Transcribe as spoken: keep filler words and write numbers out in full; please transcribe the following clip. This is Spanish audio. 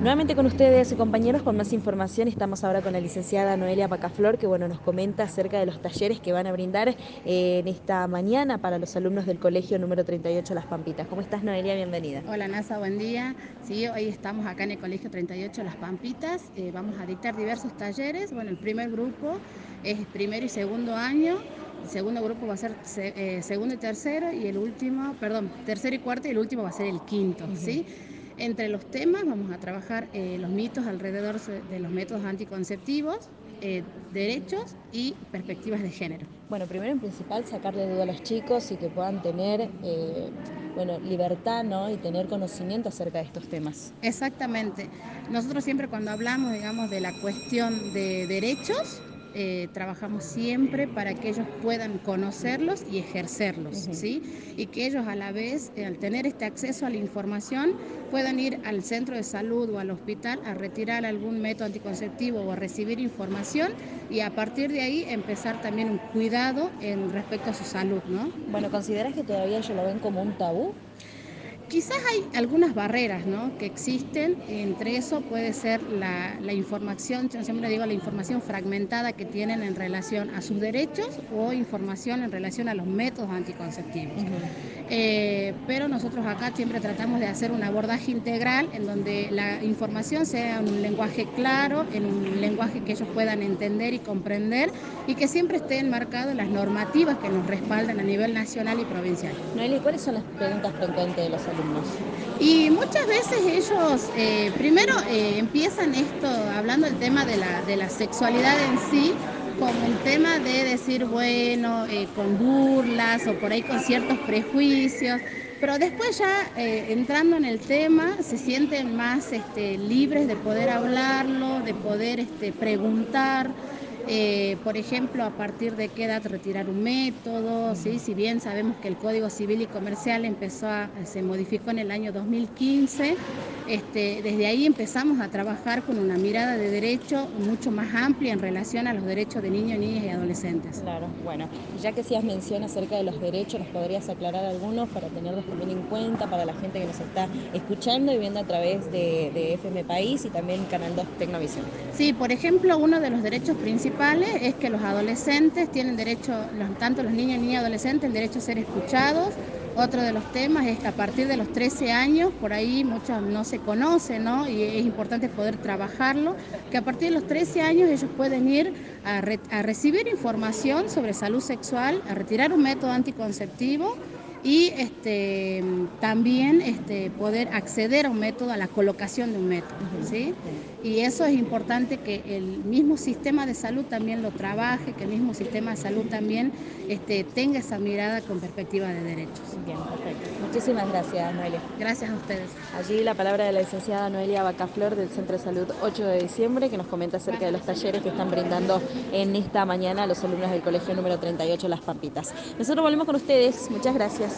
Nuevamente con ustedes, compañeros, con más información. Estamos ahora con la licenciada Noelia Pacaflor, que bueno, nos comenta acerca de los talleres que van a brindar eh, en esta mañana para los alumnos del colegio número treinta y ocho Las Pampitas. ¿Cómo estás, Noelia? Bienvenida. Hola, Nasa, buen día. Sí, hoy estamos acá en el colegio treinta y ocho Las Pampitas. Eh, vamos a dictar diversos talleres. Bueno, el primer grupo es primero y segundo año. El segundo grupo va a ser se, eh, segundo y tercero, y el último, perdón, tercero y cuarto, y el último va a ser el quinto, uh-huh. ¿Sí? Entre los temas vamos a trabajar eh, los mitos alrededor de los métodos anticonceptivos, eh, derechos y perspectivas de género. Bueno, primero en principal sacarle duda a los chicos y que puedan tener eh, bueno, libertad, ¿no? Y tener conocimiento acerca de estos temas. Exactamente. Nosotros siempre cuando hablamos, digamos, de la cuestión de derechos, Eh, trabajamos siempre para que ellos puedan conocerlos y ejercerlos, uh-huh. ¿Sí? Y que ellos a la vez, eh, al tener este acceso a la información, puedan ir al centro de salud o al hospital a retirar algún método anticonceptivo o a recibir información, y a partir de ahí empezar también un cuidado en respecto a su salud, ¿no? Bueno, ¿consideras que todavía ellos lo ven como un tabú? Quizás hay algunas barreras, ¿no?, que existen. Entre eso puede ser la, la información, yo siempre digo, la información fragmentada que tienen en relación a sus derechos o información en relación a los métodos anticonceptivos. Uh-huh. eh, pero nosotros acá siempre tratamos de hacer un abordaje integral en donde la información sea en un lenguaje claro, en un lenguaje que ellos puedan entender y comprender, y que siempre esté enmarcado en las normativas que nos respaldan a nivel nacional y provincial. Noelia, ¿cuáles son las preguntas frecuentes de los alumnos? Y muchas veces ellos eh, primero eh, empiezan esto hablando del tema de la, de la sexualidad en sí, como un tema de decir, bueno, eh, con burlas o por ahí con ciertos prejuicios, pero después ya eh, entrando en el tema se sienten más este, libres de poder hablarlo, de poder este, preguntar. Eh, por ejemplo, a partir de qué edad retirar un método, ¿sí? Si bien sabemos que el Código Civil y Comercial empezó a, se modificó en el año dos mil quince, este, desde ahí empezamos a trabajar con una mirada de derecho mucho más amplia en relación a los derechos de niños, niñas y adolescentes. Claro, bueno, ya que hacías mención acerca de los derechos, ¿nos podrías aclarar algunos para tenerlos también en cuenta para la gente que nos está escuchando y viendo a través de, de F M País y también Canal dos Tecnovisión? Sí, por ejemplo, uno de los derechos principales es que los adolescentes tienen derecho, los, tanto los niños, niñas y adolescentes, el derecho a ser escuchados. Otro de los temas es que a partir de los trece años, por ahí muchos no se conocen, ¿no? Y es importante poder trabajarlo, que a partir de los trece años ellos pueden ir a, re, a recibir información sobre salud sexual, a retirar un método anticonceptivo, y este, también este, poder acceder a un método, a la colocación de un método, ¿sí? Y eso es importante que el mismo sistema de salud también lo trabaje, que el mismo sistema de salud también este, tenga esa mirada con perspectiva de derechos. Bien, perfecto. Muchísimas gracias, Noelia. Gracias a ustedes. Allí la palabra de la licenciada Noelia Pacaflor del Centro de Salud ocho de diciembre, que nos comenta acerca de los talleres que están brindando en esta mañana a los alumnos del colegio número treinta y ocho Las Pampitas. Nosotros volvemos con ustedes. Muchas gracias.